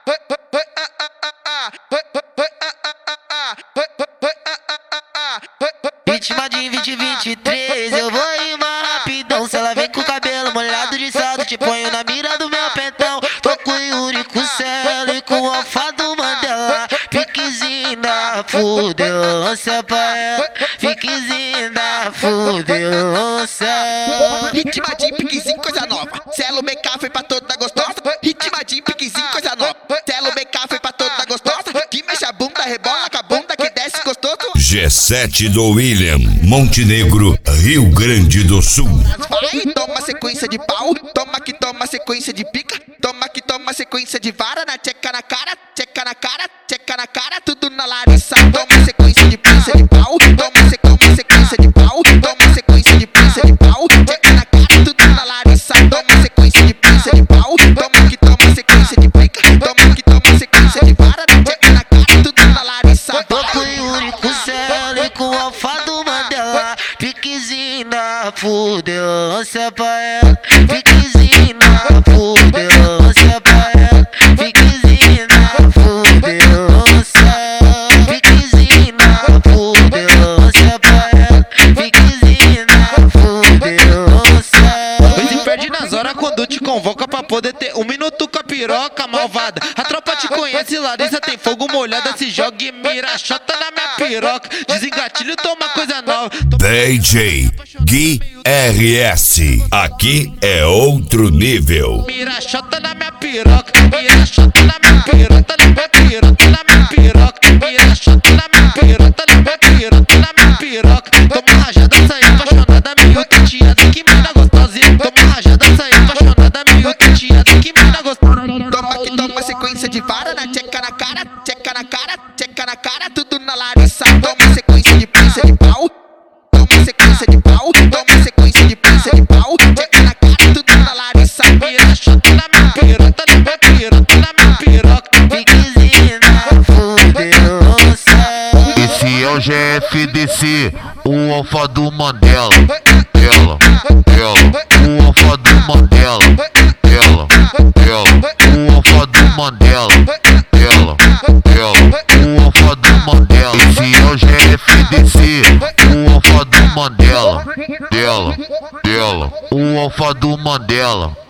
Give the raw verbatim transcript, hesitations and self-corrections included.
Vítima de vinte e vinte e três, eu vou rimar rapidão. Se ela vem com o cabelo molhado de salto, te ponho na mira do meu pentão. Tô com o Yuri, com o Celo e com o Alfa do Mandela. Piquezinho da fudelância pra ela, piquezinho da fudelância. Ritma de piquezinho, coisa nova. Celo B K foi pra toda gostosa. Ritma de piquezinho, coisa nova. Celo B K foi pra toda gostosa. Que mexe a bunda, rebola com a bunda que desce gostoso. G sete do William, Montenegro, Rio Grande do Sul. Vai, toma sequência de pau. Toma que toma sequência de pica. Toma que toma sequência de vara. Na tcheca na cara, tcheca na cara, tcheca na cara. Tudo na Larissa. Toma sequência de pinça de pau. Toma, se, toma sequência de pau. Toma sequência de pinça de pau. Tcheca na cara, tudo na Larissa. Toma sequência de pinça de pau. Toma que toma sequência de pica. Toma que toma sequência de vara. Na tcheca na cara, tudo na Larissa. Tô com o Yuri, com o Celo e com o Alfa do Mandela. Piquezinho na fudelância pra ela, piquezinho na fudelância pra ela, piquezinho na fudelância, piquezinho na fudelância pra ela, piquezinho na fudelância. Pois se perde nas horas quando te convoca pra poder ter um minuto com a piroca malvada. A tropa te conhece, Larissa tem fogo molhada, se joga e mira, chota na minha piroca. Desengatilho, toma coisa nova. D J Gui R S, aqui é outro nível. Mira, chota na minha piroca, mira, chota na minha piroca, na minha piroca, na minha piroca, mira, chota na minha piroca, na minha piroca, na minha piroca. Toma rajada, sai apaixonada, meio tateada, que mina gostosa. Toma rajada, sai apaixonada, meio tateada, que mina gostosa. Toma que toma sequência de vara. Na tcheca na cara, tcheca na cara, tcheca na cara. Tudo na Larissa. Toma sequência de pinça de pau. Toma sequência de pau. Toma sequência de pinça de pau. Tcheca na cara, tudo na Larissa. Mira, chota na minha piroca, na minha piroca, na minha piroca. Piquezinho na fudelância. Esse é o G F D C, o Alfa do Mandela. Ela, ela, o Alfa do Mandela. Ela, ela, o Alfa do Mandela. Ela, ela, o Alfa do Mandela. Esse é o G F D C, o Alfa do Mandela. Dela, dela, o Alfa do Mandela.